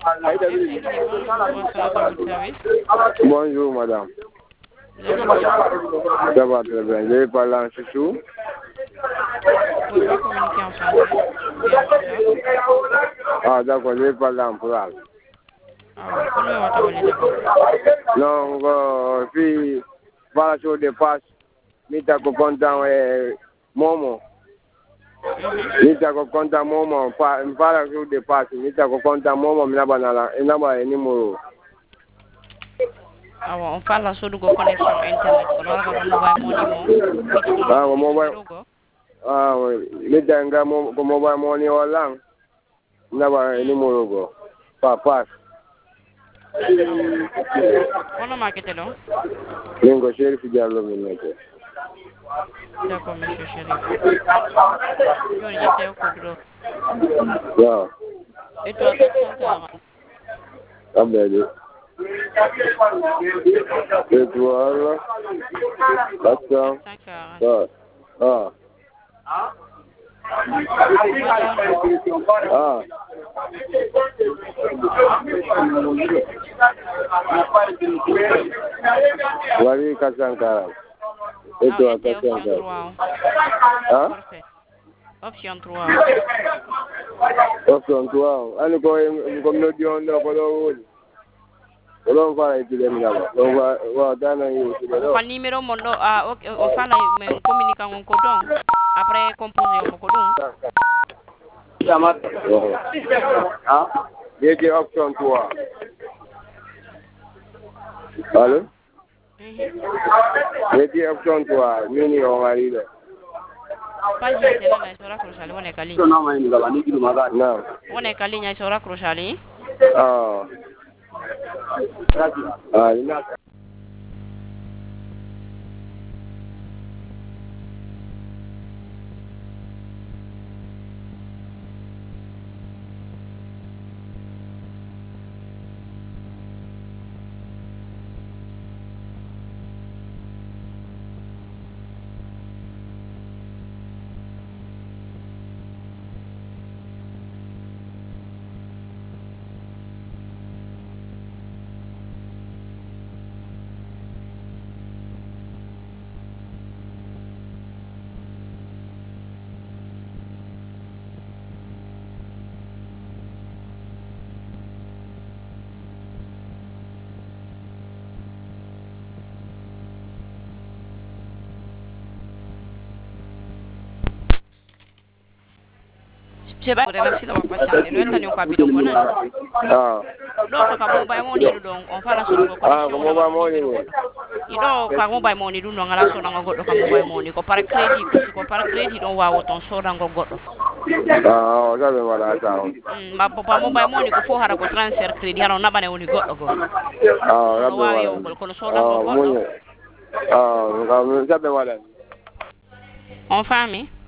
Effectively, bonjour, bonsoir à votre service. Bonjour, madame. Vous allez bien? Ça va très bien. Je vais parler en chouchou. Vous pouvez pas communiquer en français ou bien en wolof? Ah, d'accord, je vais parler en pulaar. Ah oui, kon mi wata wale d'abord. Donc, puis, par sur des passes, mi ta ko kontaan Momo. Mi ta ko kontaan Momo. Par sur des passes, mi ta ko kontaan Momo, mi naba numéro. Ah bon, on parle sur de connexion internet. Kon wala ka mobile money mo. Ah, mobile. Ah, oui. Mi ta nga mobile money wala. Naba numéro go. Pa pass. On a marqué là. Lingo Sheriff Diallo mi nekk. D'accord, monsieur Chérif. Yo, il était au code. Waaw. Et toi, 440. Abdel. Étoile. 400. 440. Ah. Ah. Wari 440. Étoile 440. Ah? Parfait. Option 3. Option 3. Ani ko no diondo ko do woni. Ko fara itile mi daba. Wa dana yi itile. Kwa numéro mon on fa la men communiquer on codon. Après composer on codon. Ah? Yeke option 3. Allô? Yeke option 3. Mini on arrive. Pas j'ai télé là sur la crochet on est calé. Non. On est calé sur la crochet. Ah. Ah, ina. C'est pas merci d'avoir patienté. Le temps qu'on a bidon qu'on a. Ah. Donc ka mobile money donc on fa la sur connexion. Ah, ko mobile money wo. Ido ka mobile money du no ngala so ngo goddo ka mobile money ko par crédit ko par crédit don wawo ton so ngo goddo. Ah, o sabe wala ta. Ma papa mobile money ko fo hara ko transfer crédit haro nabane woni goddo go. Ah, No wawi o ko so ngo goddo. Ah, sabe wala. On famille